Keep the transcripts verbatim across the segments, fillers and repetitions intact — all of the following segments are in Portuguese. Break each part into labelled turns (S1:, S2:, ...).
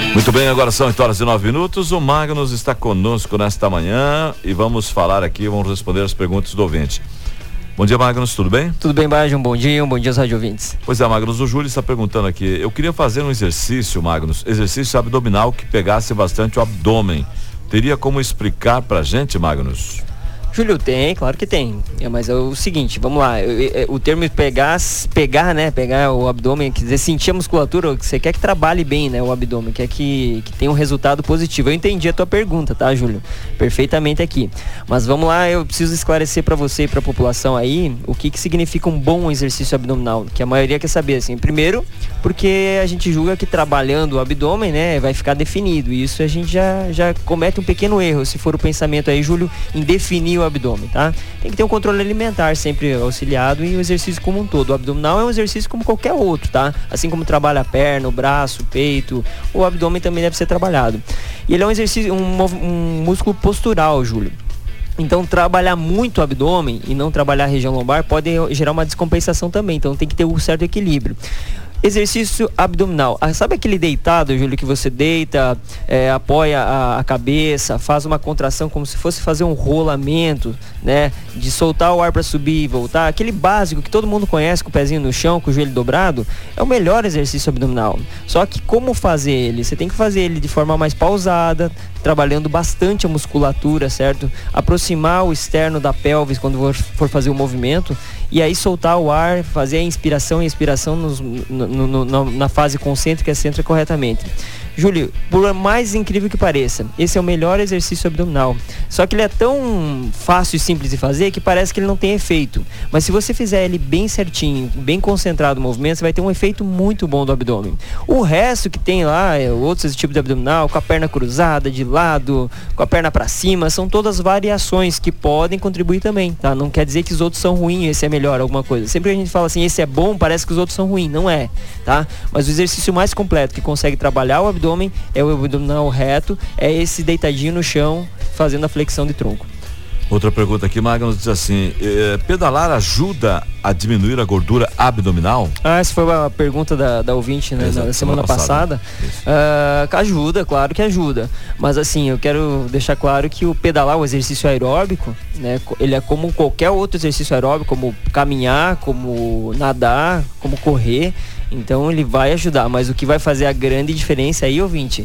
S1: Muito bem, agora são oito horas e nove minutos. O Magnus está conosco nesta manhã e vamos falar aqui, vamos responder as perguntas do ouvinte. Bom dia, Magnus, tudo bem?
S2: Tudo bem, Baja, um bom dia, um bom dia aos rádio ouvintes.
S1: Pois é, Magnus, o Júlio está perguntando aqui, eu queria fazer um exercício, Magnus, exercício abdominal que pegasse bastante o abdômen. Teria como explicar pra gente, Magnus?
S2: Júlio, tem, claro que tem. É, mas é o seguinte, vamos lá. O termo pegar, pegar, né? Pegar o abdômen, quer dizer, sentir a musculatura, você quer que trabalhe bem, né? O abdômen, quer que, que tenha um resultado positivo. Eu entendi a tua pergunta, tá, Júlio? Perfeitamente aqui. Mas vamos lá, eu preciso esclarecer para você e para a população aí o que que significa um bom exercício abdominal, que a maioria quer saber, assim. Primeiro, porque a gente julga que trabalhando o abdômen, né, vai ficar definido. E isso a gente já, já comete um pequeno erro, se for o pensamento aí, Júlio, em definir o abdômen, tá? Tem que ter um controle alimentar sempre auxiliado e o exercício como um todo. O abdominal é um exercício como qualquer outro, tá? Assim como trabalha a perna, o braço, o peito, o abdômen também deve ser trabalhado. E ele é um exercício, um, um músculo postural, Júlio. Então, trabalhar muito o abdômen e não trabalhar a região lombar pode gerar uma descompensação também. Então, tem que ter um certo equilíbrio. Exercício abdominal. Ah, sabe aquele deitado, Júlio, que você deita, é, apoia a, a cabeça, faz uma contração como se fosse fazer um rolamento, né? De soltar o ar para subir e voltar. Aquele básico que todo mundo conhece, com o pezinho no chão, com o joelho dobrado, é o melhor exercício abdominal. Só que como fazer ele? Você tem que fazer ele de forma mais pausada, trabalhando bastante a musculatura, certo? Aproximar o externo da pelvis quando for fazer o movimento e aí soltar o ar, fazer a inspiração e expiração nos, no, no, no, na fase concêntrica e excêntrica corretamente. Júlio, por mais incrível que pareça, esse é o melhor exercício abdominal. Só que ele é tão fácil e simples de fazer que parece que ele não tem efeito. Mas se você fizer ele bem certinho, bem concentrado no movimento, você vai ter um efeito muito bom do abdômen. O resto que tem lá, é outros tipos de abdominal, com a perna cruzada, de lado, com a perna para cima, são todas variações que podem contribuir também, tá? Não quer dizer que os outros são ruins, esse é melhor, alguma coisa. Sempre que a gente fala assim, esse é bom, parece que os outros são ruins. Não é, tá? Mas o exercício mais completo que consegue trabalhar o abdômen é o abdominal reto, é esse deitadinho no chão, fazendo a flexão de tronco.
S1: Outra pergunta aqui, Magnus, diz assim, eh, pedalar ajuda a diminuir a gordura abdominal?
S2: Ah, essa foi a pergunta da, da ouvinte, né,
S1: Exato,
S2: na semana, semana passada. passada. Uh, ajuda, claro que ajuda. Mas assim, eu quero deixar claro que o pedalar, o exercício aeróbico, né, ele é como qualquer outro exercício aeróbico, como caminhar, como nadar, como correr. Então ele vai ajudar, mas o que vai fazer a grande diferença aí, ouvinte,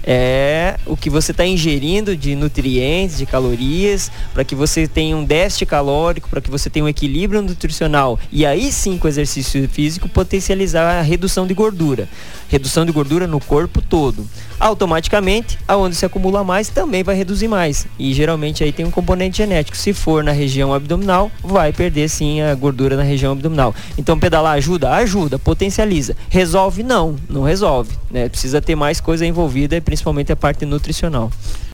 S2: é o que você está ingerindo de nutrientes, de calorias, para que você tenha um déficit calórico, para que você tenha um equilíbrio nutricional. E aí sim, com o exercício físico, potencializar a redução de gordura. Redução de gordura no corpo todo. Automaticamente, aonde se acumula mais, também vai reduzir mais. E geralmente aí tem um componente genético. Se for na região abdominal, vai perder sim a gordura na região abdominal. Então pedalar ajuda? Ajuda, potencializa. Resolve? Não, não resolve, né? Precisa ter mais coisa envolvida, principalmente a parte nutricional.